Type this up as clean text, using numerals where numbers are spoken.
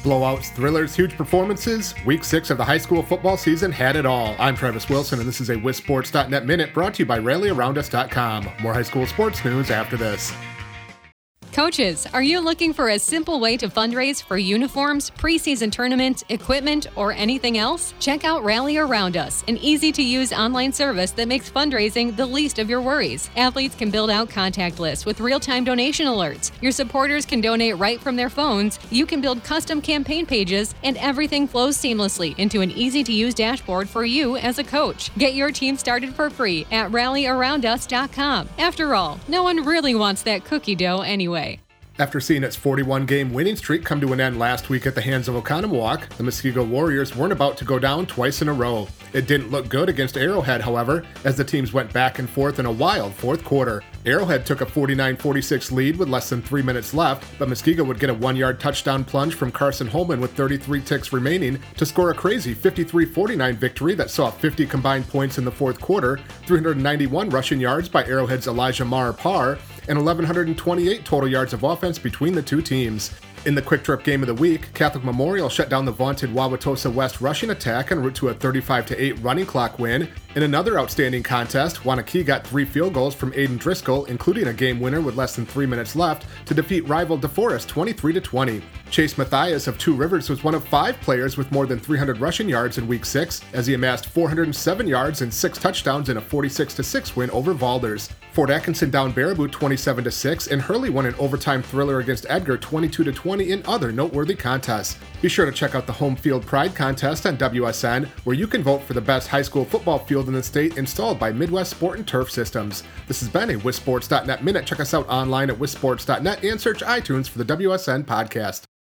Blowouts, thrillers, huge performances. Week 6 of the high school football season had it all. I'm Travis Wilson, and this is a WisSports.net Minute brought to you by RallyAroundUs.com. More high school sports news after this. Coaches, are you looking for a simple way to fundraise for uniforms, preseason tournaments, equipment, or anything else? Check out Rally Around Us, an easy-to-use online service that makes fundraising the least of your worries. Athletes can build out contact lists with real-time donation alerts. Your supporters can donate right from their phones. You can build custom campaign pages, and everything flows seamlessly into an easy-to-use dashboard for you as a coach. Get your team started for free at RallyAroundUs.com. After all, no one really wants that cookie dough anyway. After seeing its 41-game winning streak come to an end last week at the hands of Oconomowoc, the Muskego Warriors weren't about to go down twice in a row. It didn't look good against Arrowhead, however, as the teams went back and forth in a wild fourth quarter. Arrowhead took a 49-46 lead with less than 3 minutes left, but Muskego would get a 1-yard touchdown plunge from Carson Holman with 33 ticks remaining to score a crazy 53-49 victory that saw 50 combined points in the fourth quarter, 391 rushing yards by Arrowhead's Elijah Marr-Parr, and 1,128 total yards of offense between the two teams. In the Quick Trip Game of the Week, Catholic Memorial shut down the vaunted Wauwatosa West rushing attack en route to a 35-8 running clock win. In another outstanding contest, Waunakee got 3 field goals from Aiden Driscoll, including a game winner with less than 3 minutes left, to defeat rival DeForest 23-20. Chase Mathias of Two Rivers was one of 5 players with more than 300 rushing yards in Week 6, as he amassed 407 yards and 6 touchdowns in a 46-6 win over Valders. Fort Atkinson downed Baraboo 27-6, and Hurley won an overtime thriller against Edgar 22-20 in other noteworthy contests. Be sure to check out the Home Field Pride contest on WSN, where you can vote for the best high school football field in the state installed by Midwest Sport and Turf Systems. This has been a WisSports.net Minute. Check us out online at WisSports.net and search iTunes for the WSN podcast.